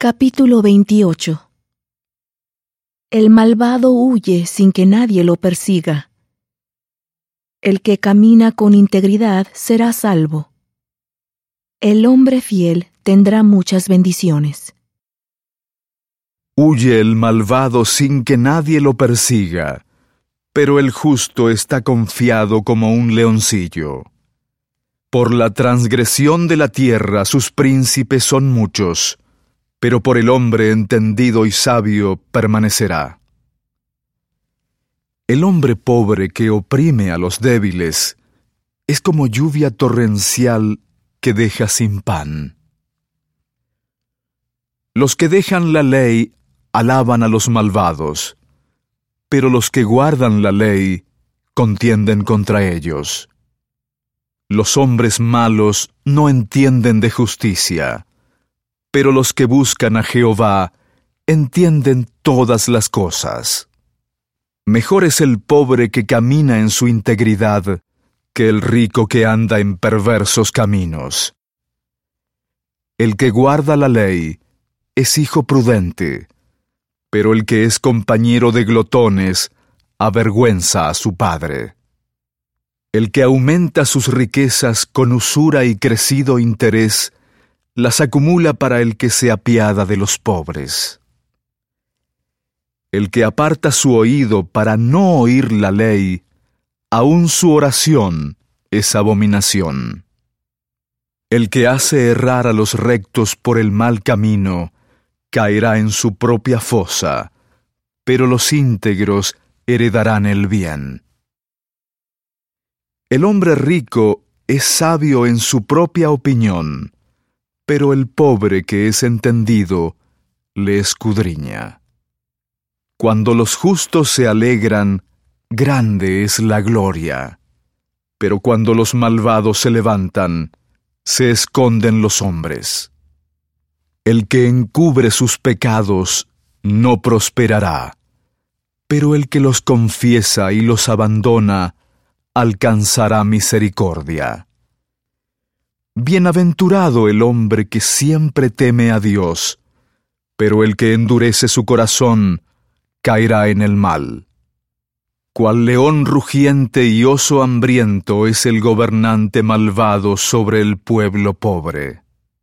Capítulo 28. El malvado huye sin que nadie lo persiga. El que camina con integridad será salvo. El hombre fiel tendrá muchas bendiciones. Huye el malvado sin que nadie lo persiga, pero el justo está confiado como un leoncillo. Por la transgresión de la tierra sus príncipes son muchos, pero por el hombre entendido y sabio permanecerá. El hombre pobre que oprime a los débiles es como lluvia torrencial que deja sin pan. Los que dejan la ley alaban a los malvados, pero los que guardan la ley contienden contra ellos. Los hombres malos no entienden de justicia, pero los que buscan a Jehová entienden todas las cosas. Mejor es el pobre que camina en su integridad que el rico que anda en perversos caminos. El que guarda la ley es hijo prudente, pero el que es compañero de glotones avergüenza a su padre. El que aumenta sus riquezas con usura y crecido interés, las acumula para el que se apiada de los pobres. El que aparta su oído para no oír la ley, aun su oración es abominación. El que hace errar a los rectos por el mal camino, caerá en su propia fosa, pero los íntegros heredarán el bien. El hombre rico es sabio en su propia opinión, pero el pobre que es entendido le escudriña. Cuando los justos se alegran, grande es la gloria, pero cuando los malvados se levantan, se esconden los hombres. El que encubre sus pecados no prosperará, pero el que los confiesa y los abandona alcanzará misericordia. Bienaventurado el hombre que siempre teme a Dios, pero el que endurece su corazón caerá en el mal. Cual león rugiente y oso hambriento es el gobernante malvado sobre el pueblo pobre.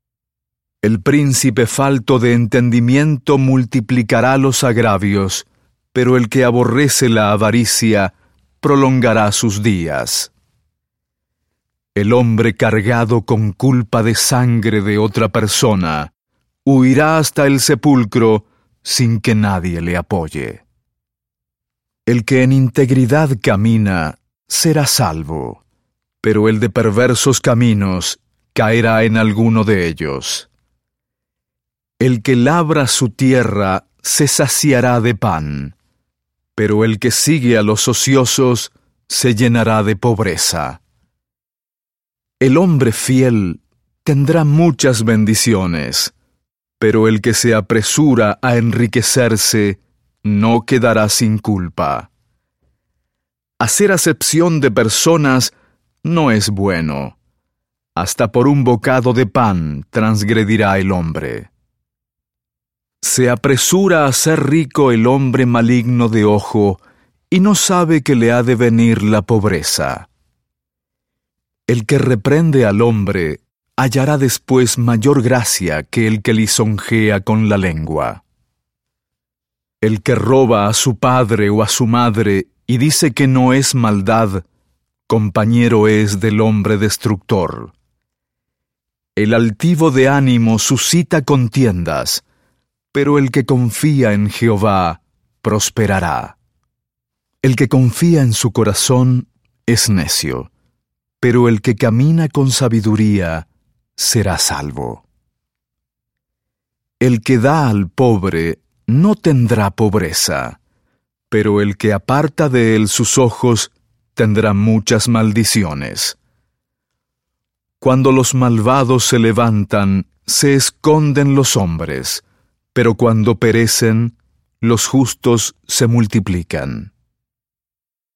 El príncipe falto de entendimiento multiplicará los agravios, pero el que aborrece la avaricia prolongará sus días. El hombre cargado con culpa de sangre de otra persona huirá hasta el sepulcro sin que nadie le apoye. El que en integridad camina será salvo, pero el de perversos caminos caerá en alguno de ellos. El que labra su tierra se saciará de pan, pero el que sigue a los ociosos se llenará de pobreza. El hombre fiel tendrá muchas bendiciones, pero el que se apresura a enriquecerse no quedará sin culpa. Hacer acepción de personas no es bueno. Hasta por un bocado de pan transgredirá el hombre. Se apresura a ser rico el hombre maligno de ojo y no sabe que le ha de venir la pobreza. El que reprende al hombre hallará después mayor gracia que el que lisonjea con la lengua. El que roba a su padre o a su madre y dice que no es maldad, compañero es del hombre destructor. El altivo de ánimo suscita contiendas, pero el que confía en Jehová prosperará. El que confía en su corazón es necio, pero el que camina con sabiduría será salvo. El que da al pobre no tendrá pobreza, pero el que aparta de él sus ojos tendrá muchas maldiciones. Cuando los malvados se levantan, se esconden los hombres, pero cuando perecen, los justos se multiplican.